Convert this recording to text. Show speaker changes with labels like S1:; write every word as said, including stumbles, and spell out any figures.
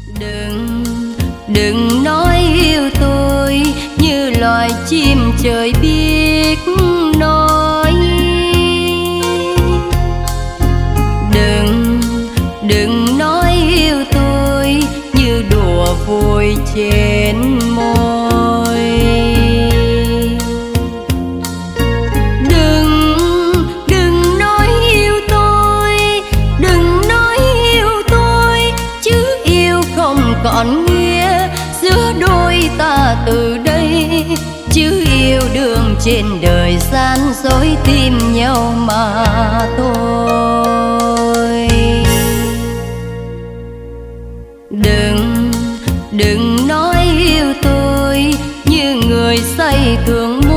S1: Đừng, đừng nói yêu tôi như loài chim trời biết nói. Đừng, đừng nói yêu tôi như đùa vui trên môi. Đừng, đừng nói yêu tôi, đừng nói yêu tôi, chứ yêu không còn nghĩa giữa đôi ta từ đây. Chứ yêu đương trên đời gian dối tìm nhau mà thôi. Đừng, đừng nói yêu tôi như người say thường